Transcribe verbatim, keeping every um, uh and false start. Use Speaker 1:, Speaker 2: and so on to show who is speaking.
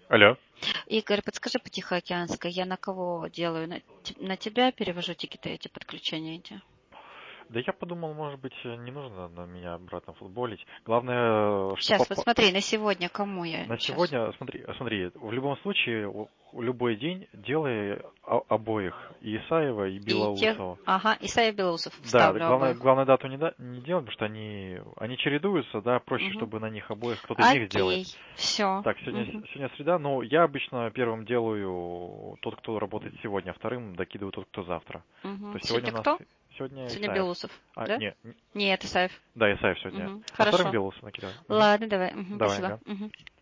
Speaker 1: Алло.
Speaker 2: Игорь, подскажи по Тихоокеанской, я на кого делаю? На, те- на тебя перевожу тикеты эти, подключения эти?
Speaker 1: Да я подумал, может быть, э, не нужно на меня обратно футболить. Главное, что
Speaker 2: Сейчас, вот
Speaker 1: попа-
Speaker 2: смотри, на сегодня кому я
Speaker 1: на
Speaker 2: сейчас?
Speaker 1: сегодня, смотри, смотри, в любом случае, у- у любой день делай о- обоих, и Исаева, и
Speaker 2: И тех...
Speaker 1: Белоусова.
Speaker 2: Ага, Исаия Белоусов,
Speaker 1: Да,
Speaker 2: вставлю
Speaker 1: главное,
Speaker 2: обоих.
Speaker 1: главное дату не, да- не делать, потому что они, они чередуются, да, проще,
Speaker 2: Угу.
Speaker 1: чтобы на них обоих кто-то из них сделает.
Speaker 2: Окей, все.
Speaker 1: Так, сегодня,
Speaker 2: Угу.
Speaker 1: сегодня среда, но я обычно первым делаю тот, кто работает сегодня, а вторым докидываю тот, кто завтра. То
Speaker 2: Угу.
Speaker 1: есть сегодня у
Speaker 2: Сегодня
Speaker 1: нас,
Speaker 2: кто?
Speaker 1: сегодня
Speaker 2: Сегодня
Speaker 1: Исаев.
Speaker 2: Белоусов,
Speaker 1: А,
Speaker 2: да?
Speaker 1: не,
Speaker 2: Нет, Исаев.
Speaker 1: да, Исаев сегодня.
Speaker 2: Угу.
Speaker 1: А вторым
Speaker 2: Хорошо.
Speaker 1: Белоусов накидываю. Мгм.
Speaker 2: Ладно, давай. Угу.
Speaker 1: Давай,
Speaker 2: Спасибо.
Speaker 1: ага.
Speaker 2: Угу.